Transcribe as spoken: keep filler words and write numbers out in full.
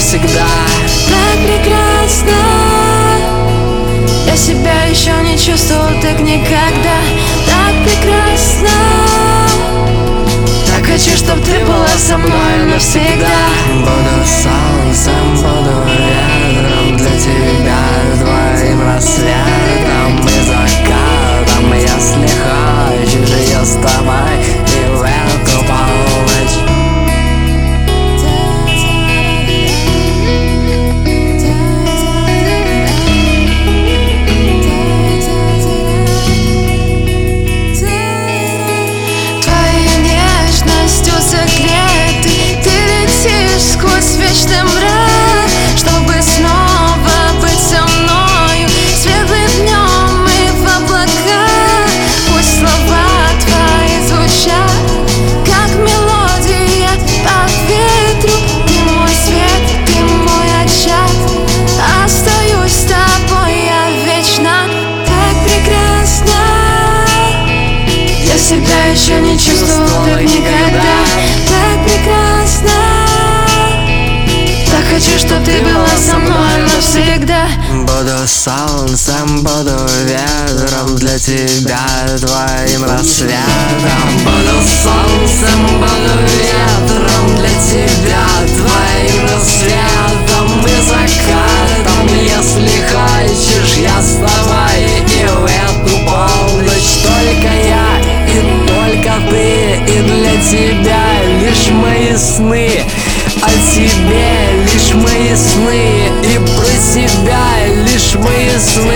навсегда. Так прекрасно, я себя еще не чувствовал так никогда. Так прекрасно, так хочу, чтоб ты была со мной навсегда. Буду солнцем, буду ветром для тебя, твоим рассветом и закатом. Если хочешь, я с тобой и в эту полночь. Твоей нежностью согретый, ты летишь сквозь вечный мрак, чтобы снова быть со мною светлым днем и в облаках. Пусть слова твои звучат, как мелодия по ветру. Ты мой свет, ты мой очаг, остаюсь с тобой я вечно. Так прекрасно, я себя еще не чувствовал так никогда. Так прекрасно, так хочу, чтоб ты была со мной навсегда. Буду солнцем, буду ветром для тебя, твоим рассветом. Буду солнцем, буду ветром для тебя, твоим рассветом и закатом. Если хочешь, я с тобой и в эту полночь. Только я и только ты, и для тебя лишь мои сны. О тебе лишь мои сны, и про себя лишь мои сны.